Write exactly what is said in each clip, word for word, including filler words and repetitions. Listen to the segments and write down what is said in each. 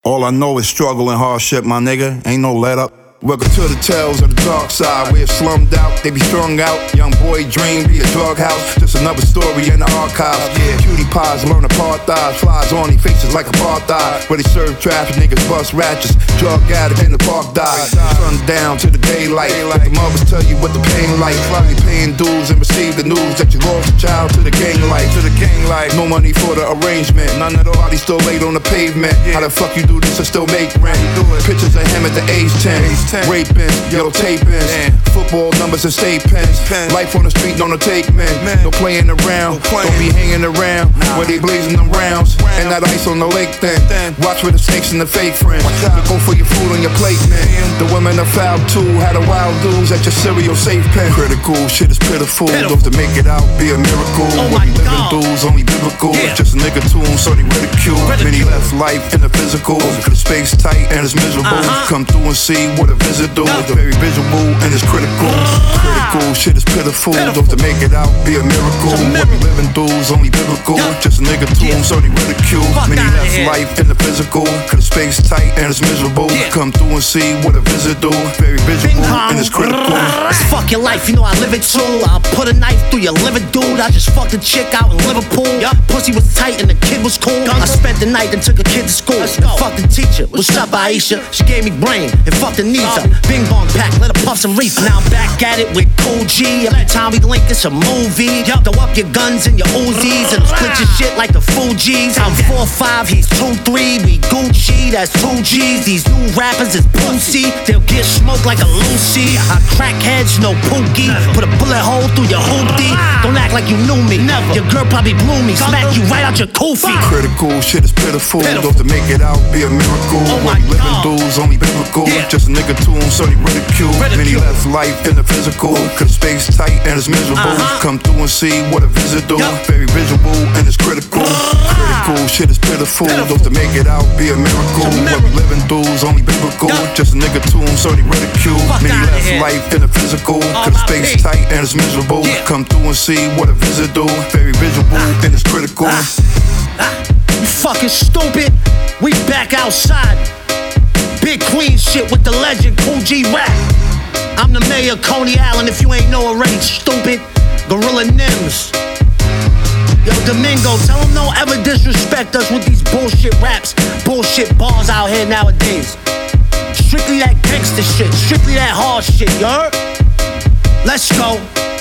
All I know is struggle and hardship, my nigga. Ain't no let up. Welcome to the tales of the dark side, where it's slummed out, they be strung out. Young boy dream be a drug house, just another story in the archives. Yeah, cutie pies learn apartheid, flies on their faces like apartheid. Where they serve traffic, niggas bust ratchets, drug addict in the park die. Sundown to the daylight, let the mothers tell you what the pain like. Finally paying dues and receive the news that you lost a child to the gang life. To the gang life, no money for the arrangement, none at all. Body still laid on the pavement. How the fuck you do this and still make rent? Pictures of him at the age ten. Raping, yellow tapings, football numbers and state pens. Life on the street, no no take men. No playing around, don't be hanging around where they blazing them rounds. And that ice on the lake then. Watch for the snakes and the fake friends. Go for your food on your plate, man. The women are foul too, had a wild dudes at your cereal safe pen. Critical, shit is pitiful. Love to make it out, be a miracle. What we living dudes, only biblical. Just a nigga tune, so they ridicule. Many left life in the physical. Cause the space tight and it's miserable. Come through and see what a visit do. It's very visual and it's critical. Critical, shit is pitiful. Love to make it out, be a miracle. What we living dudes, only biblical. Just a nigga tune, so they ridicule. Many left life in the physical. Cause the space tight and it's miserable. Come through and see what a visit do. Very visual and it's critical. It's fuck your life, you know I live it too. I'll put a knife through your liver, dude. I just fucked a chick out in Liverpool. Pussy was tight and the kid was cool. I spent the night and took a kid to school. Fuck the teacher, what's up Aisha? She gave me brain and fucked the knees up. Bing bong pack, let her puff some reef. Now I'm back at it with Cool G. Every time we link it's a movie. Throw up your guns and your Uzis and split your shit like the Fugees. I'm four five, he's two three. We Gucci, that's two G's. These new rappers is pussy. They'll get smoked like a Lucy. I crack heads, no pookie. Put a bullet hole through your hoopty. Don't act like you knew me. Never. Your girl probably blew me. Smack you right out your koofy. Critical, shit is pitiful. Love to make it out, be a miracle. Oh what we living dudes, only biblical. Just a nigga tune, so they ridicule. Many left life in the physical. Cause space tight and it's miserable. Come through and see what a visit do. Very visual and it's critical. Critical, shit is pitiful. Love to make it out, be a miracle. What we living dudes, only biblical. Just a nigga tune, so they ridicule. Many left life in the physical. Cause space tight and it's miserable. Come through and see what a visit do. Very visual and it's critical. You fucking stupid. We back outside. Big Queen shit with the legend Cool G Rap. I'm the mayor of Coney Island if you ain't know already, stupid. Gorilla Nims. Yo, Domingo, tell them don't ever disrespect us with these bullshit raps, bullshit bars out here nowadays. Strictly that gangster shit, strictly that hard shit, you heard? Let's go.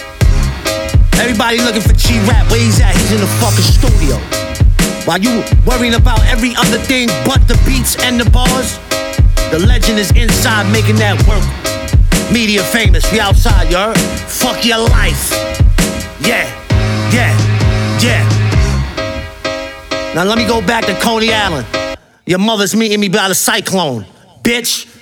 Everybody looking for G-Rap, where he's at? He's in the fucking studio. While you worrying about every other thing but the beats and the bars, the legend is inside making that work. Media famous, we outside, you heard? Fuck your life. Yeah, yeah, yeah. Now let me go back to Coney Island. Your mother's meeting me by the cyclone, bitch.